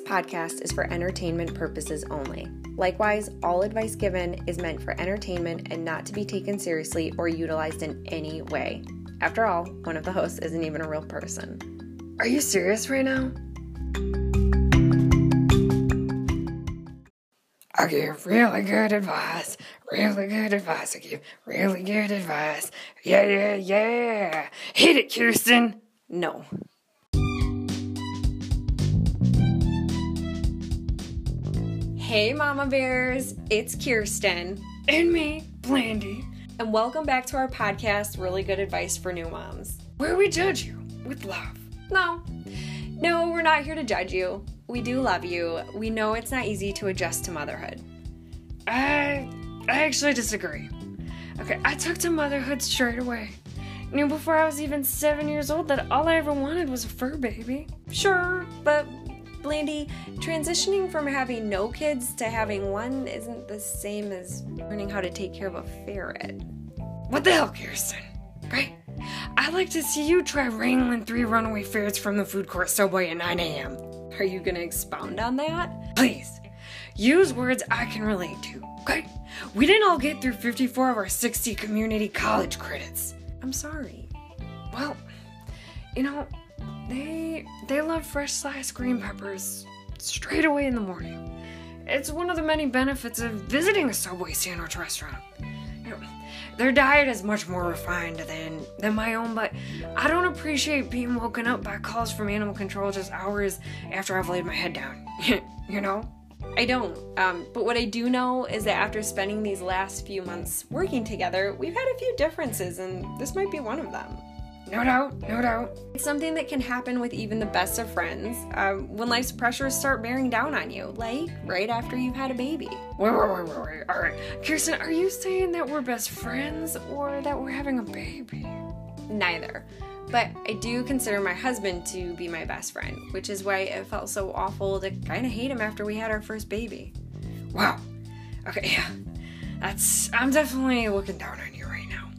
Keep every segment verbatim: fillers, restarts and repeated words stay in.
podcast is for entertainment purposes only. Likewise, all advice given is meant for entertainment and not to be taken seriously or utilized in any way. After all, one of the hosts isn't even a real person. Are you serious right now? I give really good advice, really good advice, I give really good advice. Yeah, yeah, yeah. Hit it, Kirsten. No. Hey Mama Bears, it's Kirsten. And me, Blandy. And welcome back to our podcast, Really Good Advice for New Moms. Where we judge you with love. No, no, we're not here to judge you. We do love you. We know it's not easy to adjust to motherhood. I, I actually disagree. Okay, I took to motherhood straight away. Knew before I was even seven years old that all I ever wanted was a fur baby. Sure, but Blandy, transitioning from having no kids to having one isn't the same as learning how to take care of a ferret. What the hell, Kirsten? Right? I'd like to see you try wrangling three runaway ferrets from the food court subway at nine a.m. Are you gonna expound on that? Please, use words I can relate to, okay? We didn't all get through fifty-four of our sixty community college credits. I'm sorry. Well, you know, they they love fresh sliced green peppers straight away in the morning. It's one of the many benefits of visiting a Subway sandwich restaurant. You know, their diet is much more refined than, than my own, but I don't appreciate being woken up by calls from animal control just hours after I've laid my head down. You know? I don't, um, but what I do know is that after spending these last few months working together, we've had a few differences, and this might be one of them. No doubt, no doubt. It's something that can happen with even the best of friends um, when life's pressures start bearing down on you, like right after you've had a baby. Wait, wait, wait, wait, wait. All right. Kirsten, are you saying that we're best friends or that we're having a baby? Neither. But I do consider my husband to be my best friend, which is why it felt so awful to kind of hate him after we had our first baby. Wow. Okay, yeah. That's, I'm definitely looking down on you right now.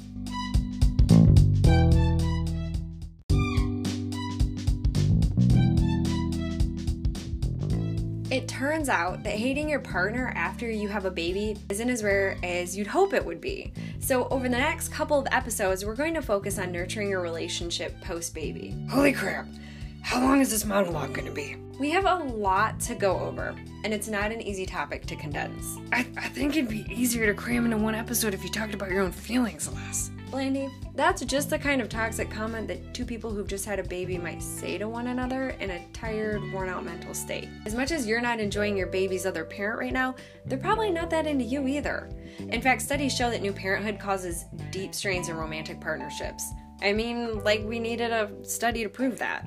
It turns out that hating your partner after you have a baby isn't as rare as you'd hope it would be. So over the next couple of episodes, we're going to focus on nurturing your relationship post-baby. Holy crap! How long is this monologue going to be? We have a lot to go over, and it's not an easy topic to condense. I, I think it'd be easier to cram into one episode if you talked about your own feelings less. Blandy, that's just the kind of toxic comment that two people who've just had a baby might say to one another in a tired, worn-out mental state. As much as you're not enjoying your baby's other parent right now, they're probably not that into you either. In fact, studies show that new parenthood causes deep strains in romantic partnerships. I mean, like we needed a study to prove that.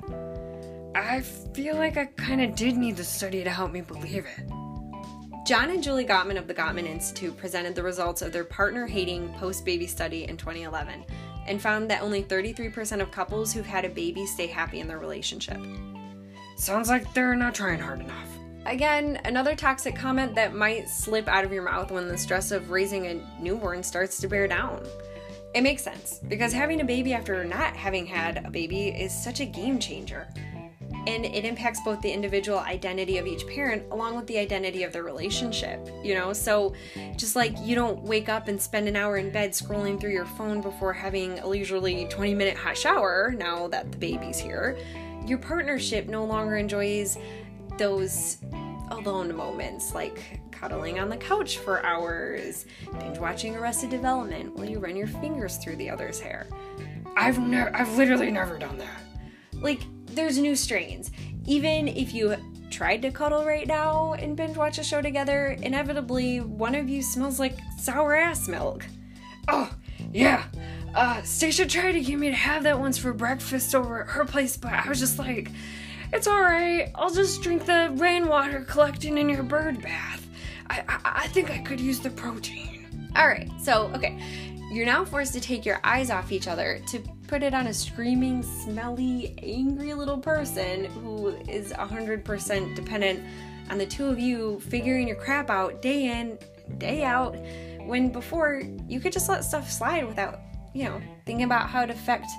I feel like I kind of did need the study to help me believe it. John and Julie Gottman of the Gottman Institute presented the results of their partner-hating post-baby study in twenty eleven and found that only thirty-three percent of couples who've had a baby stay happy in their relationship. Sounds like they're not trying hard enough. Again, another toxic comment that might slip out of your mouth when the stress of raising a newborn starts to bear down. It makes sense, because having a baby after not having had a baby is such a game changer. And it impacts both the individual identity of each parent along with the identity of their relationship, you know? So just like you don't wake up and spend an hour in bed scrolling through your phone before having a leisurely twenty minute hot shower now that the baby's here, your partnership no longer enjoys those alone moments like cuddling on the couch for hours, binge watching Arrested Development while you run your fingers through the other's hair. I've never, I've literally never done that. Like, there's new strains. Even if you tried to cuddle right now and binge watch a show together, inevitably one of you smells like sour ass milk. Oh, yeah. Uh, Stacia tried to get me to have that once for breakfast over at her place, but I was just like, it's alright, I'll just drink the rainwater collecting in your bird bath. I, I, I think I could use the protein. Alright, so, okay. You're now forced to take your eyes off each other to put it on a screaming, smelly, angry little person who is one hundred percent dependent on the two of you figuring your crap out day in, day out, when before you could just let stuff slide without, you know, thinking about how it affect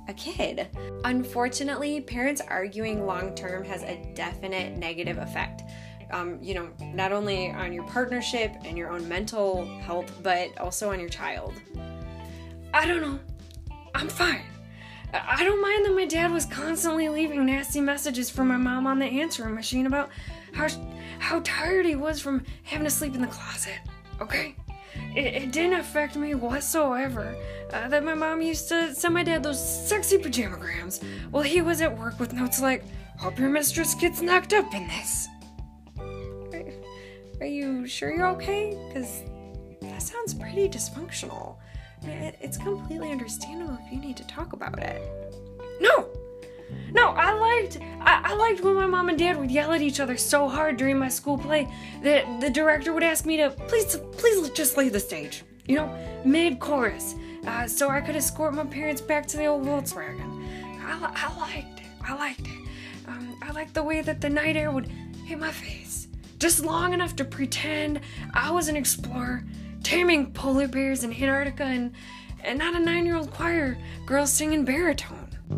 a kid. Unfortunately, parents arguing long-term has a definite negative effect. Um, you know, not only on your partnership and your own mental health, but also on your child. I don't know. I'm fine. I don't mind that my dad was constantly leaving nasty messages for my mom on the answering machine about how how tired he was from having to sleep in the closet, okay? It, it didn't affect me whatsoever uh, that my mom used to send my dad those sexy pajamagrams while he was at work with notes like, "Hope your mistress gets knocked up in this." Are, are you sure you're okay? Because that sounds pretty dysfunctional. It, it's completely understandable if you need to talk about it. No! No, I liked I, I liked when my mom and dad would yell at each other so hard during my school play that the director would ask me to please please just leave the stage, you know, mid-chorus, uh, so I could escort my parents back to the old Volkswagen. I, I liked it. I liked it. Um, I liked the way that the night air would hit my face, just long enough to pretend I was an explorer, taming polar bears in Antarctica and, and not a nine-year-old choir girl singing baritone.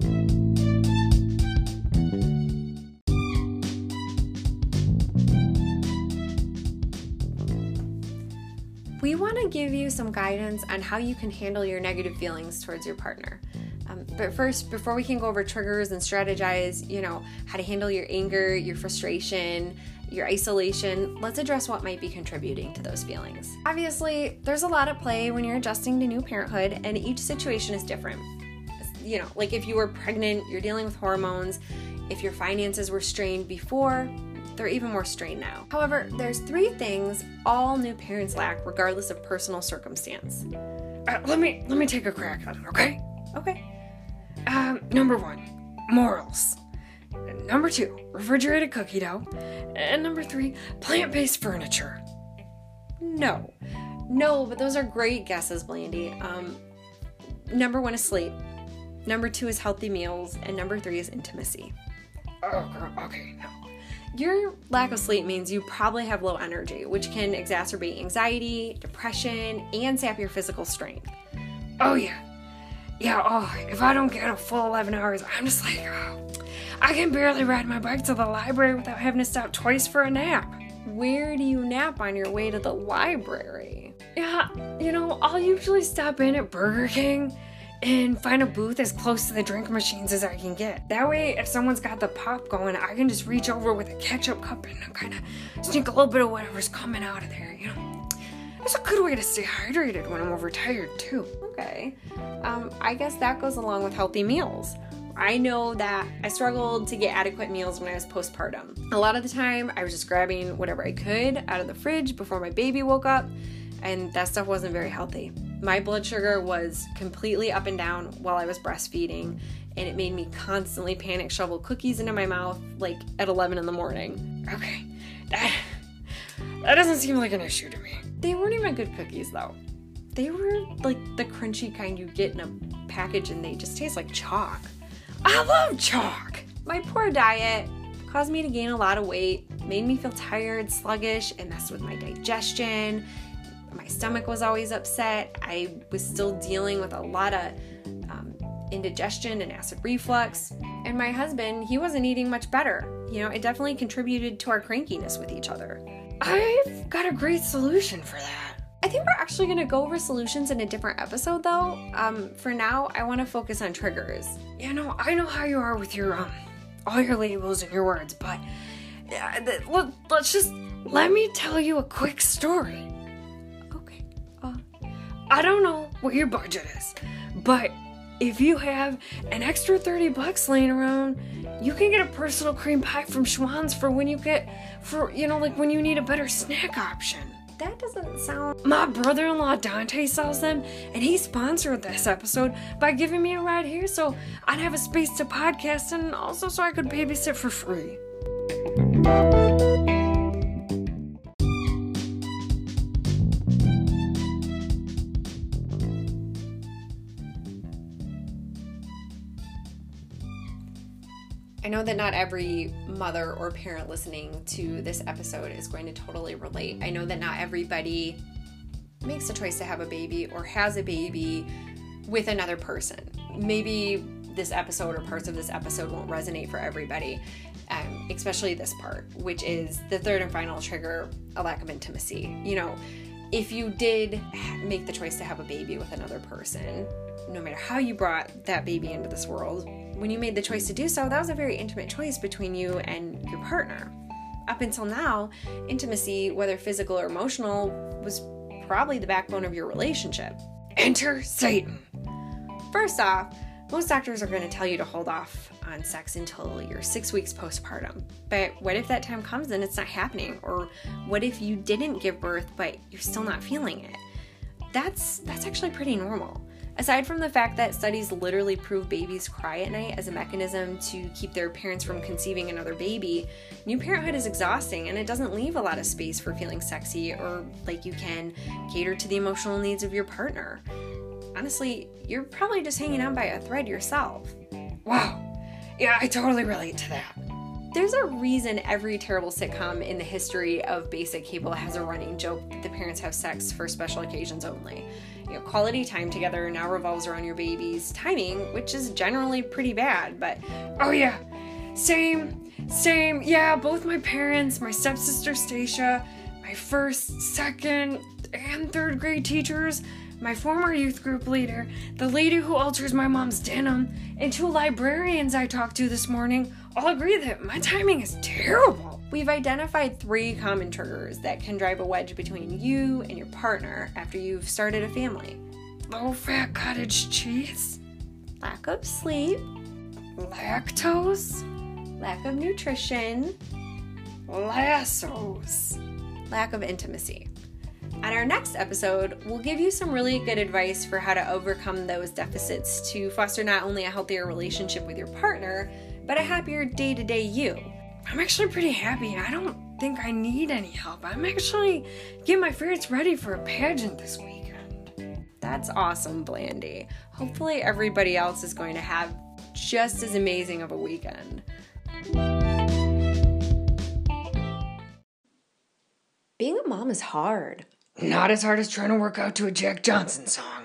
We want to give you some guidance on how you can handle your negative feelings towards your partner. Um, but first, before we can go over triggers and strategize, you know, how to handle your anger, your frustration, your isolation, let's address what might be contributing to those feelings. Obviously, there's a lot at play when you're adjusting to new parenthood, and each situation is different. You know, like if you were pregnant, you're dealing with hormones. If your finances were strained before, they're even more strained now. However, there's three things all new parents lack regardless of personal circumstance. Uh, let me let me take a crack at it, okay? Okay. Um, number one, morals. Number two, refrigerated cookie dough. And number three, plant-based furniture. No. No, but those are great guesses, Blandy. Um, number one is sleep. Number two is healthy meals. And number three is intimacy. Oh, girl, okay, no. Your lack of sleep means you probably have low energy, which can exacerbate anxiety, depression, and sap your physical strength. Oh, yeah. Yeah, oh, if I don't get a full eleven hours, I'm just like, oh, I can barely ride my bike to the library without having to stop twice for a nap. Where do you nap on your way to the library? Yeah, you know, I'll usually stop in at Burger King and find a booth as close to the drink machines as I can get. That way, if someone's got the pop going, I can just reach over with a ketchup cup and kind of sneak a little bit of whatever's coming out of there, you know? It's a good way to stay hydrated when I'm overtired, too. Okay. Um, I guess that goes along with healthy meals. I know that I struggled to get adequate meals when I was postpartum. A lot of the time, I was just grabbing whatever I could out of the fridge before my baby woke up, and that stuff wasn't very healthy. My blood sugar was completely up and down while I was breastfeeding, and it made me constantly panic shovel cookies into my mouth, like at eleven in the morning. Okay, that, that doesn't seem like an issue to me. They weren't even good cookies, though. They were like the crunchy kind you get in a package, and they just taste like chalk. I love chalk! My poor diet caused me to gain a lot of weight, made me feel tired, sluggish, it messed with my digestion. My stomach was always upset. I was still dealing with a lot of um, indigestion and acid reflux. And my husband, he wasn't eating much better. You know, it definitely contributed to our crankiness with each other. I've got a great solution for that. I think we're actually going to go over solutions in a different episode, though. Um, for now, I want to focus on triggers. You know, I know how you are with your, um, all your labels and your words, but uh, th- let, let's just, let me tell you a quick story. I don't know what your budget is, but if you have an extra thirty bucks laying around, you can get a personal cream pie from Schwann's for when you get, for, you know, like when you need a better snack option. That doesn't sound... My brother-in-law Dante sells them, and he sponsored this episode by giving me a ride here so I'd have a space to podcast and also so I could babysit for free. I know that not every mother or parent listening to this episode is going to totally relate. I know that not everybody makes a choice to have a baby or has a baby with another person. Maybe this episode or parts of this episode won't resonate for everybody, um, especially this part, which is the third and final trigger, a lack of intimacy. You know, if you did make the choice to have a baby with another person, no matter how you brought that baby into this world, when you made the choice to do so, that was a very intimate choice between you and your partner. Up until now, intimacy, whether physical or emotional, was probably the backbone of your relationship. Enter Satan. First off, most doctors are going to tell you to hold off on sex until you're six weeks postpartum. But what if that time comes and it's not happening? Or what if you didn't give birth, but you're still not feeling it? That's that's actually pretty normal. Aside from the fact that studies literally prove babies cry at night as a mechanism to keep their parents from conceiving another baby, new parenthood is exhausting and it doesn't leave a lot of space for feeling sexy or like you can cater to the emotional needs of your partner. Honestly, you're probably just hanging on by a thread yourself. Wow. Yeah, I totally relate to that. There's a reason every terrible sitcom in the history of basic cable has a running joke that the parents have sex for special occasions only. You know, quality time together now revolves around your baby's timing, which is generally pretty bad, but... Oh yeah, same, same, yeah, both my parents, my stepsister Stacia, my first, second, and third grade teachers, my former youth group leader, the lady who alters my mom's denim, and two librarians I talked to this morning all agree that my timing is terrible. We've identified three common triggers that can drive a wedge between you and your partner after you've started a family. Low-fat cottage cheese, Lack of sleep, lactose, lack of nutrition, lassos, lack of intimacy. On our next episode, we'll give you some really good advice for how to overcome those deficits to foster not only a healthier relationship with your partner, but a happier day-to-day you. I'm actually pretty happy. I don't think I need any help. I'm actually getting my ferrets ready for a pageant this weekend. That's awesome, Blandy. Hopefully everybody else is going to have just as amazing of a weekend. Being a mom is hard. Not as hard as trying to work out to a Jack Johnson song.